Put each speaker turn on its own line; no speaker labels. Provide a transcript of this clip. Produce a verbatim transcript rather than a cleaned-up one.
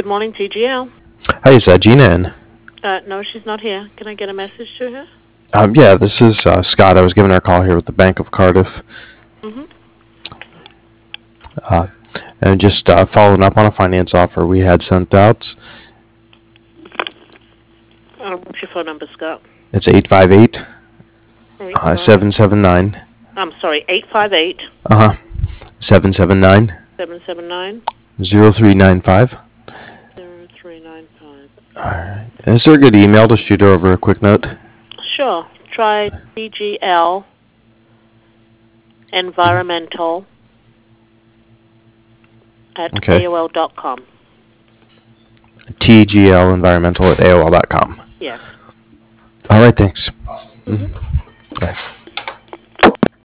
Good morning, T G L.
Hi, is uh, Gina in?
Uh, no, she's not here. Can I get a message to her?
Um, yeah, this is uh, Scott. I was giving her a call here with the Bank of Cardiff.
Mm-hmm.
Uh, and just uh, following up on a finance offer we had sent out.
Uh, what's your phone number, Scott?
It's eight five eight, seven seven nine.
I'm sorry, eight five eight.
Uh-huh. seven seven nine.
seven seven nine.
zero three nine five.
zero three nine five.
Alright. Is there a good email to shoot her over a quick note?
Sure. Try T G L Environmental at
Okay.
A O L dot com.
T G L Environmental at A O L dot com.
Yes.
Alright, thanks.
Mm-hmm.
Mm-hmm. Bye.